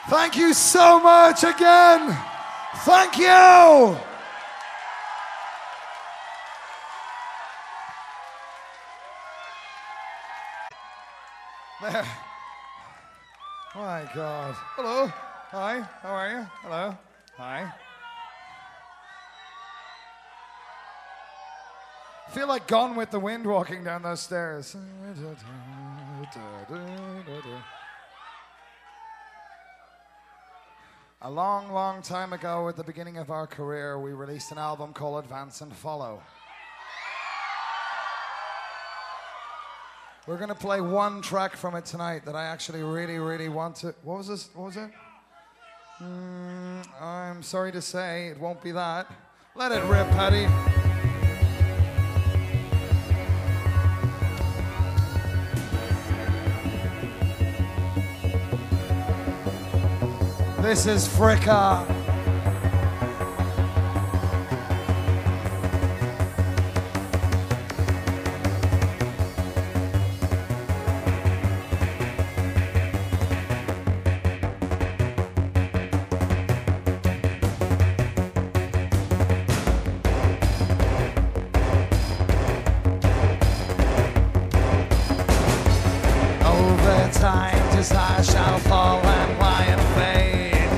Thank you so much again. Thank you. There. My God. Hello. Hi. How are you? Hello. Hi. I feel like Gone with the Wind walking down those stairs. A long, long time ago, at the beginning of our career, we released an album called Advance and Follow. We're going to play one track from it tonight that I actually really, really want to... What was this? What was it? I'm sorry to say, it won't be that. Let it rip, Paddy. This is Fricka. Over time, desire shall fall and lie and fade.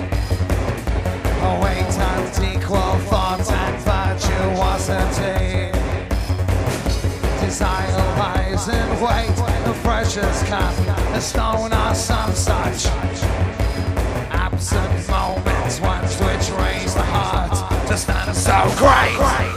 Await and equal thought and virtuosity. Desire lies in wait, the precious cup, a stone or some such. Absent moments, ones which raise the heart to stand so great.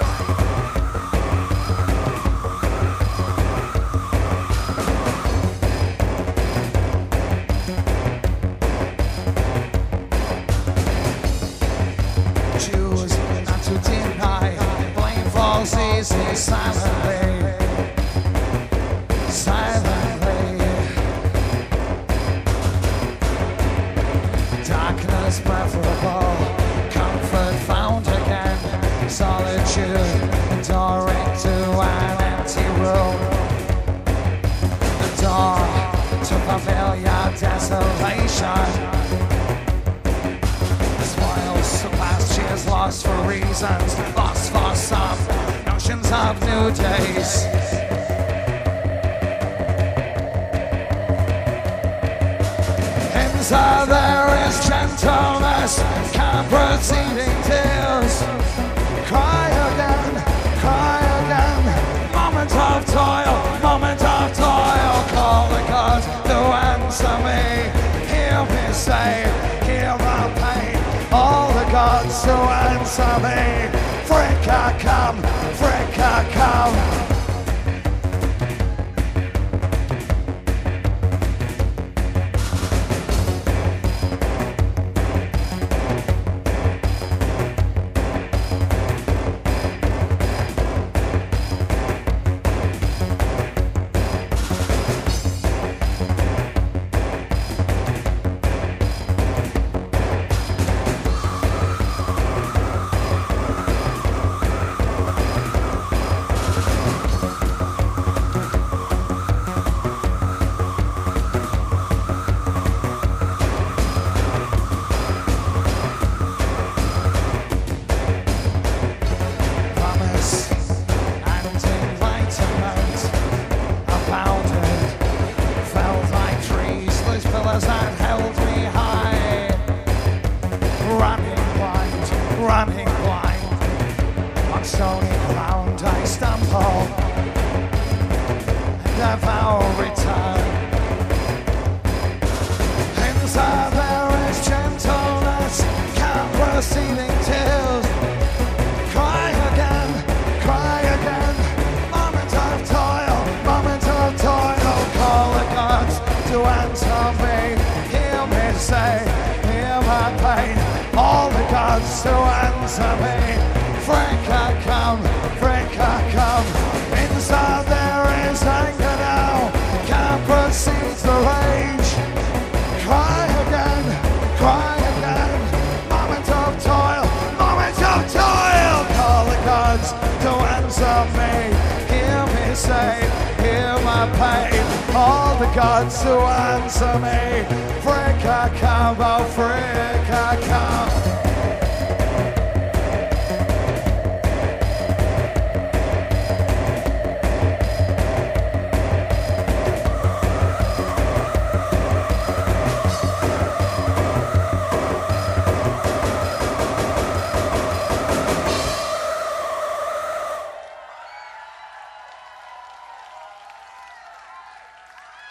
Easy, silently, silently. Darkness preferable, comfort found again. Solitude, enduring to an empty room. The door to familiar desolation. Spoils the past, she is lost for reasons, lost for some. Of new days. Inside there is gentleness, can't proceeding tears. Cry again, moment of toil, call the gods to answer me. Hear me say, hear my pain, all the gods to answer me. Fricka come, Fricka come. To answer me, Fricka come, inside there is anger now, can't proceed to rage. Cry again, moment of toil, call the gods to answer me. Hear me say, hear my pain, all the gods to answer me. Fricka I come, oh friend.